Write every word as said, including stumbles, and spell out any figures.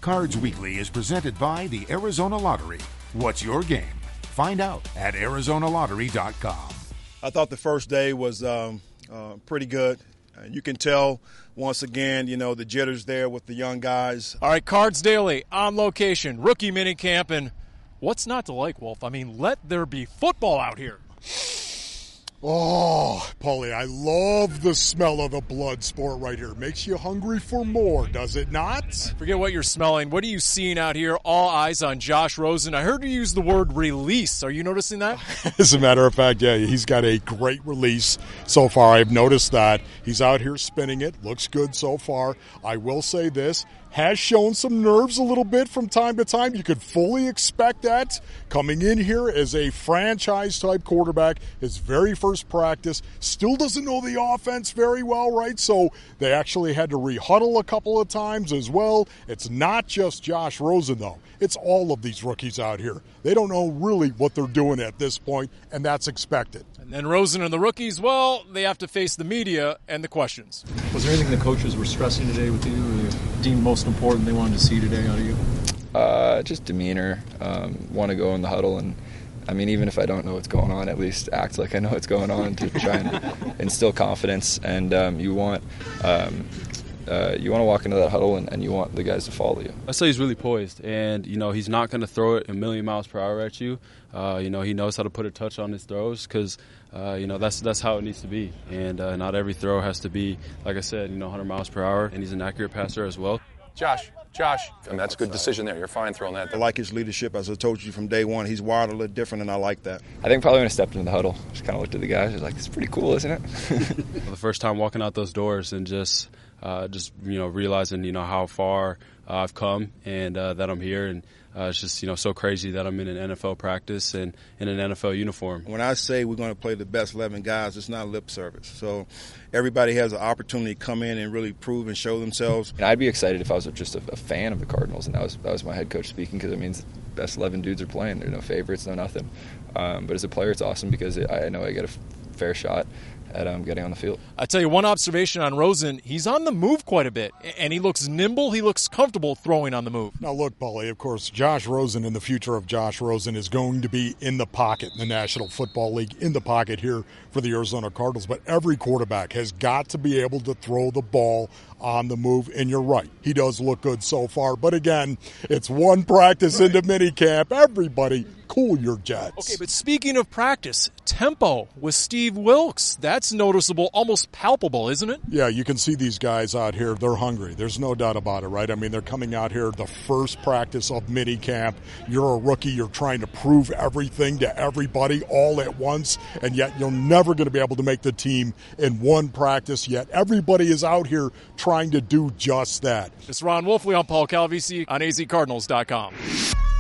Cards Weekly is presented by the Arizona Lottery. What's your game? Find out at Arizona Lottery dot com. I thought the first day was um, uh, pretty good. Uh, you can tell, once again, you know, the jitters there with the young guys. All right, Cards Daily, on location, rookie minicamp, and what's not to like, Wolf? I mean, let there be football out here. Oh, Paulie, I love the smell of the blood sport right here. Makes you hungry for more, does it not? Forget what you're smelling. What are you seeing out here? All eyes on Josh Rosen. I heard you use the word release. Are you noticing that? As a matter of fact, yeah, he's got a great release so far. I've noticed that. He's out here spinning it. Looks good so far. I will say this. Has shown some nerves a little bit from time to time. You could fully expect that coming in here as a franchise-type quarterback. His very first practice. Still doesn't know the offense very well, right? So they actually had to re-huddle a couple of times as well. It's not just Josh Rosen, though. It's all of these rookies out here. They don't know really what they're doing at this point, and that's expected. And then Rosen and the rookies, well, they have to face the media and the questions. Was there anything the coaches were stressing today with you or you deemed most important they wanted to see today out of you? Uh, just demeanor. Um, want to go in the huddle and, I mean, even if I don't know what's going on, at least act like I know what's going on to try and instill confidence. And um, you want um, uh, you want to walk into that huddle and, and you want the guys to follow you. I say he's really poised, and you know he's not going to throw it a million miles per hour at you. Uh, you know he knows how to put a touch on his throws because uh, you know that's that's how it needs to be. And uh, not every throw has to be, like I said, you know, one hundred miles per hour. And he's an accurate passer as well. Josh. Josh, I mean, that's a good decision there. You're fine throwing that. I like his leadership. As I told you from day one, he's wired a little different, and I like that. I think probably when I stepped into the huddle, just kind of looked at the guys. I was like, it's pretty cool, isn't it? The first time walking out those doors and just, uh, just you know, realizing, you know, how far uh, I've come and uh, that I'm here. And uh, it's just, you know, so crazy that I'm in an N F L practice and in an N F L uniform. When I say we're going to play the best eleven guys, it's not lip service. So everybody has an opportunity to come in and really prove and show themselves. And I'd be excited if I was just a, a fan of the Cardinals, and that was that was my head coach speaking, because it means the best eleven dudes are playing. There's no favorites, no nothing. Um, but as a player, it's awesome because it, I know I get a f- fair shot at um, getting on the field. I tell you, one observation on Rosen, he's on the move quite a bit, and he looks nimble. He looks comfortable throwing on the move. Now, look, Paulie, of course, Josh Rosen and the future of Josh Rosen is going to be in the pocket in the National Football League, in the pocket here for the Arizona Cardinals. But every quarterback has got to be able to throw the ball on the move, and you're right. He does look good so far. But again, it's one practice into minicamp. Everybody, cool your jets. Okay, but speaking of practice, tempo with Steve Wilks, that's noticeable, almost palpable, isn't it? Yeah, you can see these guys out here. They're hungry. There's no doubt about it, right? I mean, they're coming out here the first practice of minicamp. You're a rookie. You're trying to prove everything to everybody all at once, and yet you're never going to be able to make the team in one practice, yet everybody is out here trying to do just that. It's Ron Wolfley. I'm Paul Calvisi on A Z Cardinals dot com.